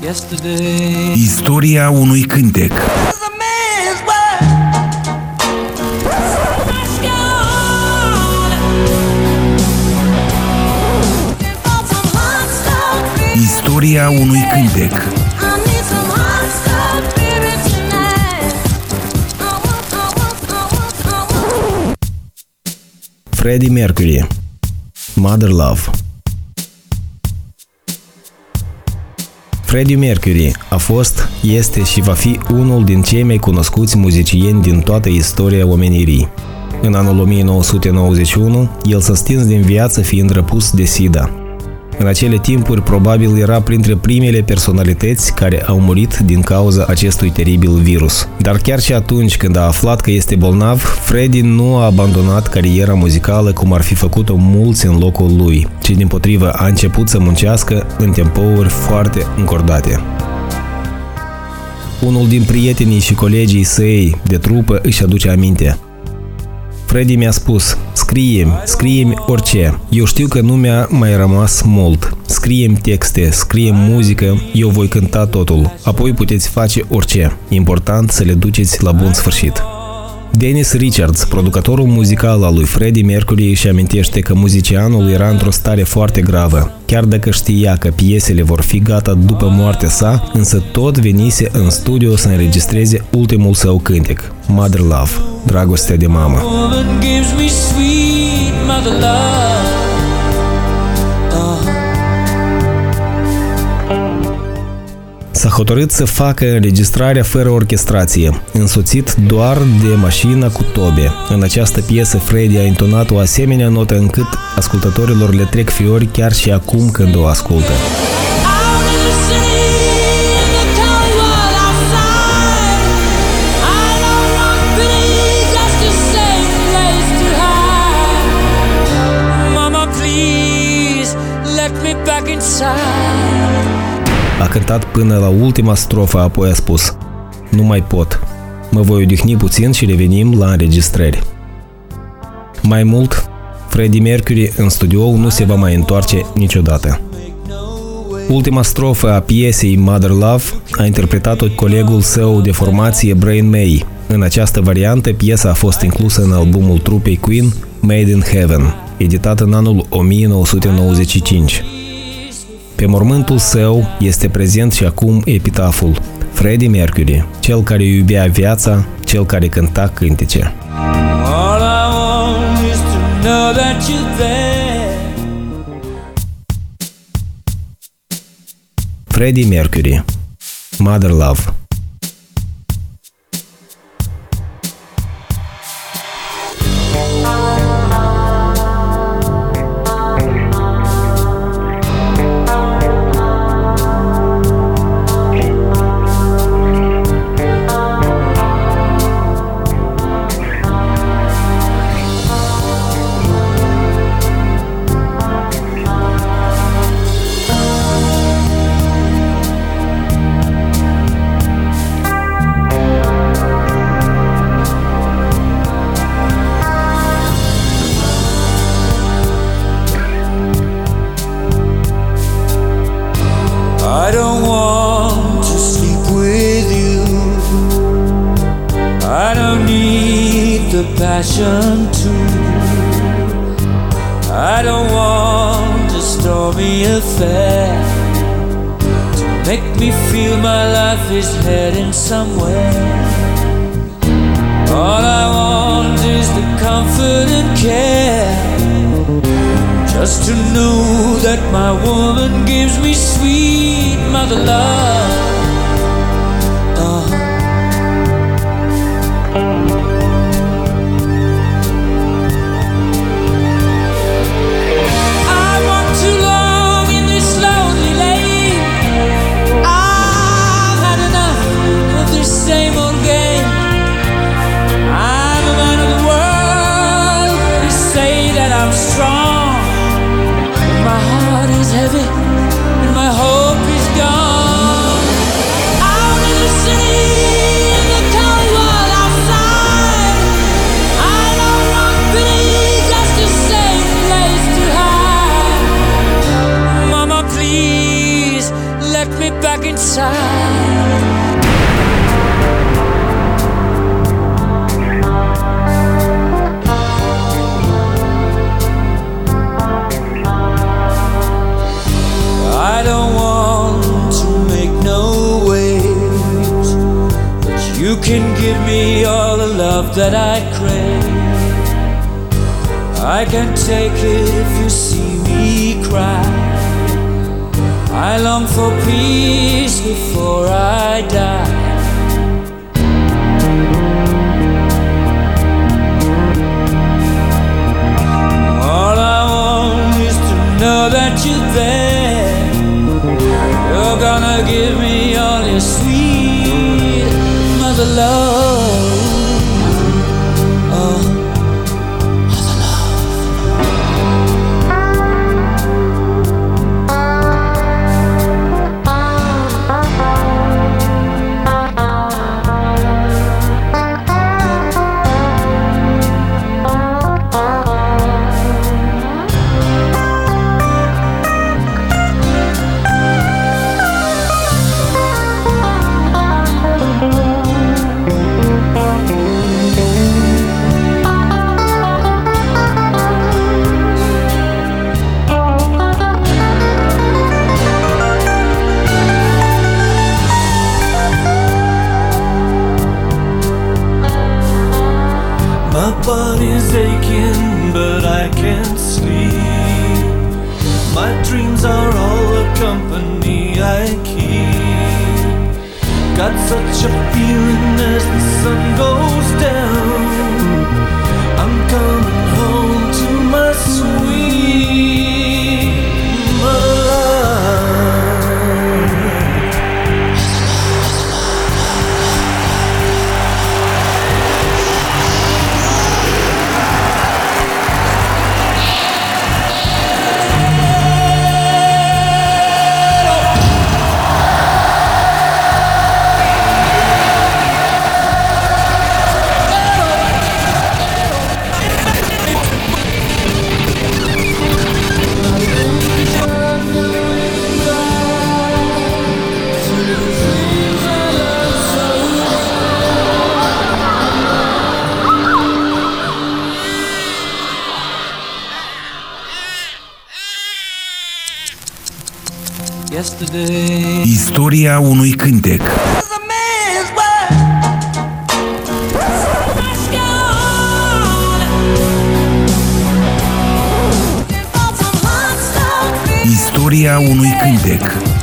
Istoria unui cântec. Istoria unui cântec. Freddie Mercury, Mother Love. Freddie Mercury a fost, este și va fi unul din cei mai cunoscuți muzicieni din toată istoria omenirii. În anul 1991, el s-a stins din viață fiind răpus de SIDA. În acele timpuri, probabil era printre primele personalități care au murit din cauza acestui teribil virus. Dar chiar și atunci când a aflat că este bolnav, Freddie nu a abandonat cariera muzicală cum ar fi făcut-o mulți în locul lui, ci dimpotrivă a început să muncească în tempouri foarte încordate. Unul din prietenii și colegii săi de trupă își aduce aminte. Freddie mi-a spus, scrie-mi orice, eu știu că nu mi-a mai rămas mult, scrie-mi texte, scrie-mi muzică, eu voi cânta totul, apoi puteți face orice, important să le duceți la bun sfârșit. Dennis Richards, producătorul muzical al lui Freddie Mercury, își amintește că muzicianul era într-o stare foarte gravă. Chiar dacă știa că piesele vor fi gata după moartea sa, însă tot venise în studio să înregistreze ultimul său cântec, Mother Love, dragostea de mamă. S-a hotărât să facă înregistrarea fără orchestrație, însoțit doar de mașina cu tobe. În această piesă, Freddie a intonat o asemenea notă încât ascultătorilor le trec fiori chiar și acum când o ascultă. A cântat până la ultima strofă, apoi a spus: nu mai pot, mă voi odihni puțin și revenim la înregistrări. Mai mult, Freddie Mercury în studio nu se va mai întoarce niciodată. Ultima strofă a piesei Mother Love a interpretat-o colegul său de formație Brian May. În această variantă, piesa a fost inclusă în albumul trupei Queen, Made in Heaven, editat în anul 1995. Pe mormântul său este prezent și acum epitaful: Freddie Mercury, cel care iubea viața, cel care cânta cântece. Freddie Mercury, Mother Love. I don't want to sleep with you. I don't need the passion to. I don't want a stormy affair to make me feel my life is heading somewhere. All I want is the comfort and care, just to know that my woman gives me sweet mother love. I walk too long in this lonely lane. I've had enough of this same old game. I'm a man of the world. They say that I'm strong. My heart is heavy and my hope is gone. please let me back inside. I don't want to make no waves, but you can give me all the love that I crave. I can take it if you see me cry. I long for peace before I die. All I want is to know that you're there. You're gonna give me all your sweet mother love. Oh, mother love. My body's aching, but I can't sleep. My dreams are all the company I keep. Got such a feeling as the sun goes down, I'm coming home to my sweet mother. Yesterday Istoria unui cântec. Istoria unui cântec.